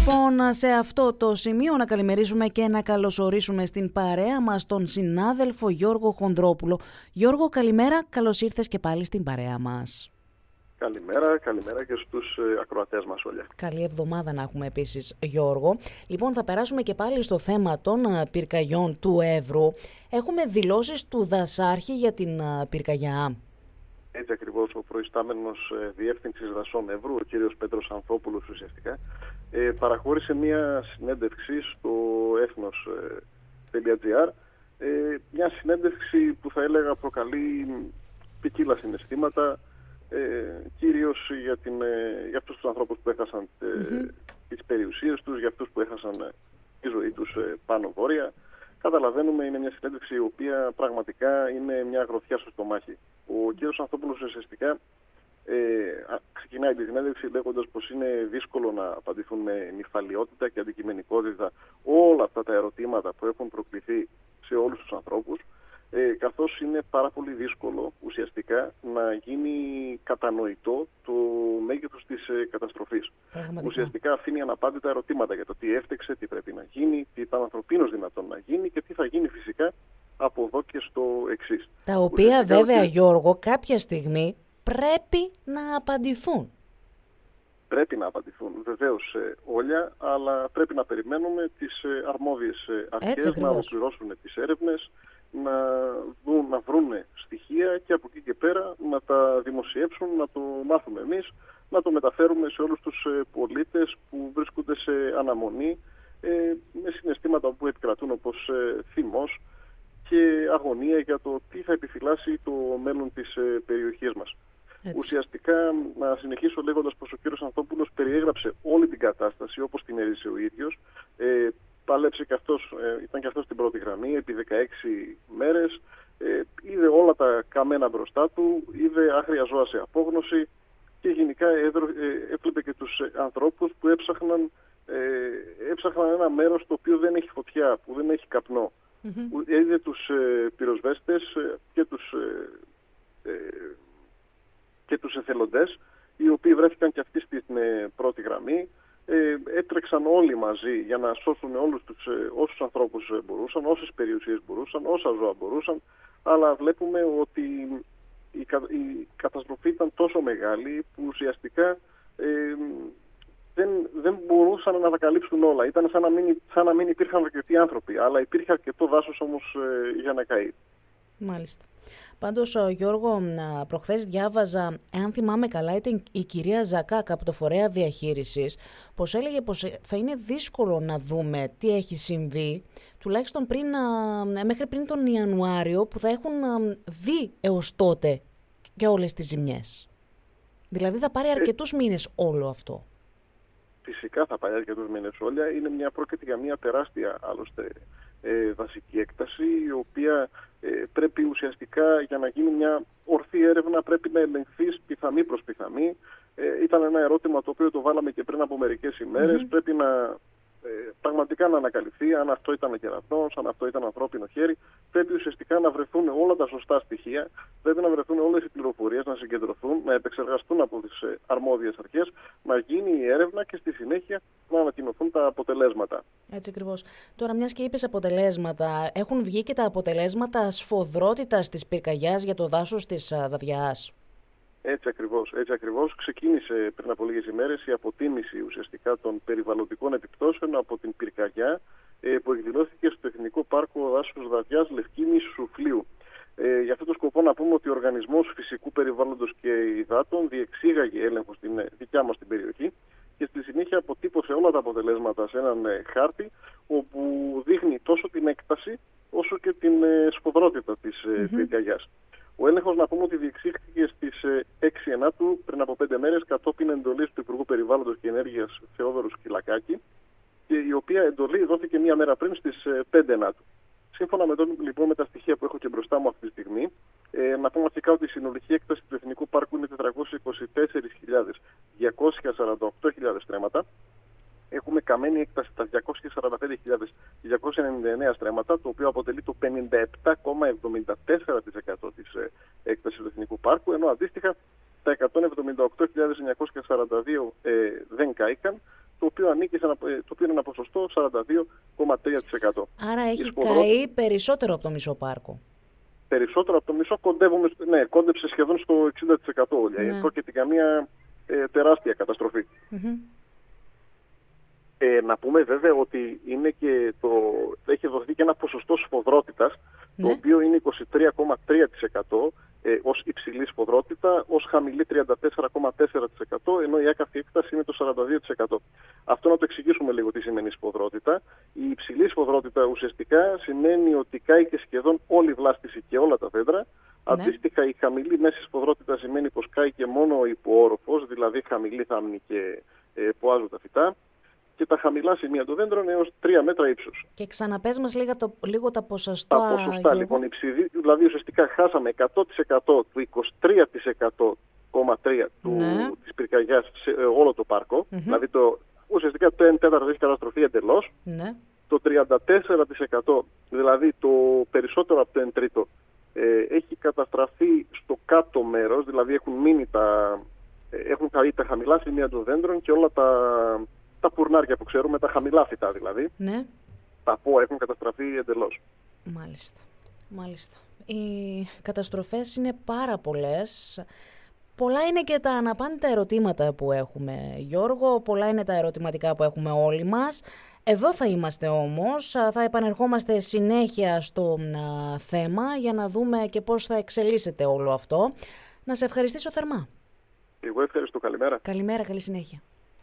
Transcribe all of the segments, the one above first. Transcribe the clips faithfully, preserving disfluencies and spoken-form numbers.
Λοιπόν, σε αυτό το σημείο να καλημερίσουμε και να καλωσορίσουμε στην παρέα μας τον συνάδελφο Γιώργο Χονδρόπουλο. Γιώργο, καλημέρα, καλώς ήρθες και πάλι στην παρέα μας. Καλημέρα, καλημέρα και στους ε, ακροατές μας όλοι. Καλή εβδομάδα να έχουμε επίσης, Γιώργο. Λοιπόν, θα περάσουμε και πάλι στο θέμα των uh, πυρκαγιών του Εύρου. Έχουμε δηλώσεις του Δασάρχη για την uh, πυρκαγιά. Έτσι ακριβώς, ο προϊστάμενος ε, Διεύθυνσης Δασών Εύρου, ο κύριος Πέτρος Ανθόπουλος ουσιαστικά, ε, παραχώρησε μια συνέντευξη στο έθνος τελεία τζι άρ, ε, ε, μια συνέντευξη που θα έλεγα προκαλεί ποικίλα συναισθήματα, ε, κυρίως για, την, ε, για αυτούς τους ανθρώπους που έχασαν ε, mm-hmm. τις περιουσίες τους, για αυτούς που έχασαν ε, τη ζωή τους ε, πάνω βόρεια. Καταλαβαίνουμε, είναι μια συνέντευξη η οποία πραγματικά είναι μια γροθιά στο στομάχι. Ο κ. Ανθόπουλος ουσιαστικά ε, ξεκινάει τη συνέντευξη λέγοντας πως είναι δύσκολο να απαντηθούν με νυφαλιότητα και αντικειμενικότητα όλα αυτά τα ερωτήματα που έχουν προκληθεί σε όλους τους ανθρώπους, ε, καθώς είναι πάρα πολύ δύσκολο ουσιαστικά να γίνει κατανοητό το μέγεθος της ε, καταστροφής. Πραγματικά. Ουσιαστικά αφήνει αναπάντητα ερωτήματα για το τι έφτεξε, τι πρέπει να γίνει, τι ήταν ανθρωπίνως δυνατόν να γίνει και τι θα γίνει φυσικά από εδώ και στο εξής. Τα οποία βέβαια, ότι... Γιώργο, κάποια στιγμή πρέπει να απαντηθούν. Πρέπει να απαντηθούν βεβαίως ε, όλα, αλλά πρέπει να περιμένουμε τις ε, αρμόδιες ε, αρχές να ολοκληρώσουν τις έρευνες, να, δουν, να βρουν στοιχεία και από εκεί και πέρα να τα δημοσιεύσουν, να το μάθουμε εμείς, να το μεταφέρουμε σε όλους τους ε, πολίτες που βρίσκονται σε αναμονή ε, με συναισθήματα που επικρατούν όπως ε, θυμός και αγωνία για το τι θα επιφυλάσει το μέλλον της ε, περιοχής μας. Έτσι. Ουσιαστικά, να συνεχίσω λέγοντας πως ο κύριος Ανθόπουλος περιέγραψε όλη την κατάσταση όπως την έζησε ο ίδιος. Ε, παλέψε και αυτός, ε, ήταν και αυτός στην πρώτη γραμμή επί δεκαέξι μέρες. Ε, είδε όλα τα καμένα μπροστά του, είδε άγρια ζώα σε απόγνωση και γενικά έδρο, ε, έβλεπε και τους ε, ανθρώπους που έψαχναν, ε, έψαχναν ένα μέρος το οποίο δεν έχει φωτιά, που δεν έχει καπνό. Mm-hmm. Είδε τους ε, πυροσβέστες ε, και τους... Ε, ε, και τους εθελοντές, οι οποίοι βρέθηκαν και αυτοί στην ε, πρώτη γραμμή, ε, έτρεξαν όλοι μαζί για να σώσουν όλους τους, ε, όσους ανθρώπους μπορούσαν, όσες περιουσίες μπορούσαν, όσα ζώα μπορούσαν, αλλά βλέπουμε ότι η, κα, η καταστροφή ήταν τόσο μεγάλη που ουσιαστικά ε, δεν, δεν μπορούσαν να τα καλύψουν όλα. Ήταν σαν να μην, σαν να μην υπήρχαν αρκετοί άνθρωποι, αλλά υπήρχε αρκετό δάσος όμως ε, για να καεί. Μάλιστα. Πάντως, Γιώργο, προχθές διάβαζα, εάν θυμάμαι καλά, ήταν η κυρία Ζακάκ από το Φορέα Διαχείρισης, πως έλεγε πως θα είναι δύσκολο να δούμε τι έχει συμβεί, τουλάχιστον πριν, μέχρι πριν τον Ιανουάριο, που θα έχουν δει έως τότε και όλες τις ζημιές. Δηλαδή θα πάρει αρκετούς ε... μήνες όλο αυτό. Φυσικά θα πάρει αρκετούς μήνες όλα. Είναι μια πρόκειται για μια τεράστια άλλωστε ε, δασική έκταση, η οποία ε, πρέπει ουσιαστικά για να γίνει μια ορθή έρευνα πρέπει να ελεγχθεί πιθαμή προς πιθαμή. Ε, ήταν ένα ερώτημα το οποίο το βάλαμε και πριν από μερικές ημέρες. Mm-hmm. Πρέπει να ε, πραγματικά να ανακαλυφθεί αν αυτό ήταν κερατός, αν αυτό ήταν ανθρώπινο χέρι. Πρέπει ουσιαστικά να βρεθούν όλα τα σωστά στοιχεία, πρέπει να βρεθούν όλες οι πληροφορίες, να συγκεντρωθούν, να επεξεργαστούν από τις ε, αρμόδιες αρχές, να γίνει η έρευνα και στη συνέχεια να ανακοινωθούν τα αποτελέσματα. Έτσι ακριβώς. Τώρα, μιας και είπες αποτελέσματα, έχουν βγει και τα αποτελέσματα σφοδρότητας της πυρκαγιάς για το δάσος της Δαδιάς. Έτσι ακριβώς, έτσι ακριβώς. Ξεκίνησε πριν από λίγες ημέρες η αποτίμηση ουσιαστικά των περιβαλλοντικών επιπτώσεων από την πυρκαγιά ε, που εκδηλώθηκε στο Εθνικό Πάρκο Δάσους Δαδιάς Λευκίνης Σουφλίου. Ε, για αυτόν τον σκοπό να πούμε ότι ο Οργανισμός Φυσικού Περιβάλλοντος και Υδάτων διεξήγαγε έλεγχο στην ε, δικιά μας την περιοχή και στη συνέχεια αποτύπωσε όλα τα αποτελέσματα σε έναν ε, χάρτη όπου δείχνει τόσο την έκταση όσο και την ε, σφοδρότητα της ε, mm-hmm. πυρκαγιάς. Ο έλεγχος να πούμε ότι διεξήχθηκε στις έξι Ενάτου πριν από πέντε μέρες κατόπιν εντολής του Υπουργού Περιβάλλοντος και Ενέργειας Θεόδωρου Σκυλακάκη, και η οποία εντολή δόθηκε μία μέρα πριν στις πέντε Ενάτου. Σύμφωνα με, το, λοιπόν, με τα στοιχεία που έχω και μπροστά μου αυτή τη στιγμή, ε, να πούμε αρχικά ότι η συνολική έκταση του Εθνικού Πάρκου είναι τετρακόσιες είκοσι τέσσερις χιλιάδες διακόσιες σαράντα οκτώ στρέμματα. Έχουμε καμένη έκταση τα διακόσιες σαράντα πέντε χιλιάδες διακόσια ενενήντα εννέα στρέμματα, το οποίο αποτελεί το πενήντα επτά κόμμα εβδομήντα τέσσερα τοις εκατό της έκτασης του Εθνικού Πάρκου, ενώ αντίστοιχα τα εκατόν εβδομήντα οκτώ χιλιάδες εννιακόσια σαράντα δύο ε, δεν κάηκαν, το οποίο, ανήκει σε ένα, το οποίο είναι ένα ποσοστό σαράντα δύο κόμμα τρία τοις εκατό. Άρα έχει καεί περισσότερο από το μισό πάρκο. Περισσότερο από το μισό, κοντεύουμε, ναι, κόντεψε σχεδόν στο εξήντα τοις εκατό όλια. Ναι. Πρόκειται για μια ε, τεράστια καταστροφή. Mm-hmm. Ε, να πούμε βέβαια ότι είναι και το, έχει δοθεί και ένα ποσοστό σφοδρότητας, ναι. το οποίο είναι είκοσι τρία κόμμα τρία τοις εκατό ε, ως υψηλή σφοδρότητα, ως χαμηλή τριάντα τέσσερα κόμμα τέσσερα τοις εκατό, ενώ η άκαυτη έκταση είναι το σαράντα δύο τοις εκατό. Αυτό να το εξηγήσουμε λίγο τι σημαίνει σφοδρότητα. Η υψηλή σφοδρότητα ουσιαστικά σημαίνει ότι κάηκε σχεδόν όλη η βλάστηση και όλα τα δέντρα. Ναι. Αντίστοιχα, η χαμηλή μέση σφοδρότητα σημαίνει πως κάηκε μόνο ο υποόροφος, δηλαδή χαμηλή θάμνη και ε, ποάζουν τα φυτά. Και τα χαμηλά σημεία των δέντρων έως τρία μέτρα ύψους. Και ξαναπες μας λίγο, το, λίγο τα ποσοστά. Τα ποσοστά λοιπόν, υψηλή, δηλαδή ουσιαστικά χάσαμε εκατό τοις εκατό του είκοσι τρία τοις εκατό κόμμα τρία τοις εκατό ναι. της πυρκαγιάς σε όλο το πάρκο. Mm-hmm. Δηλαδή το, ουσιαστικά το ένα τέταρτο έχει καταστροφεί εντελώς. Ναι. Το τριάντα τέσσερα τοις εκατό, δηλαδή το περισσότερο από το ένα τρίτο, ε, έχει καταστραφεί στο κάτω μέρος, δηλαδή έχουν μείνει τα, έχουν καεί τα χαμηλά σημεία των δέντρων και όλα τα... τα πουρνάρια που ξέρουμε, τα χαμηλά φυτά δηλαδή, ναι. τα πόα έχουν καταστραφεί εντελώς. Μάλιστα. Μάλιστα. Οι καταστροφές είναι πάρα πολλές. Πολλά είναι και τα αναπάντητα ερωτήματα που έχουμε, Γιώργο. Πολλά είναι τα ερωτηματικά που έχουμε όλοι μας. Εδώ θα είμαστε όμως. Θα επανερχόμαστε συνέχεια στο α, θέμα για να δούμε και πώς θα εξελίσσεται όλο αυτό. Να σε ευχαριστήσω θερμά. Εγώ ευχαριστώ. Καλημέρα. Καλημέρα, καλή συνέχεια.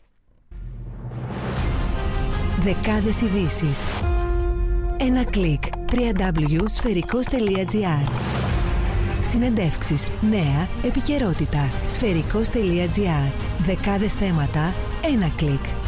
Δεκάδες ειδήσεις. Ένα κλικ. double-u double-u double-u τελεία σφαιρικός τελεία τζι άρ. Συνεντεύξεις, νέα, επικαιρότητα. σφαιρικός τελεία τζι άρ. Δεκάδες θέματα. Ένα κλικ.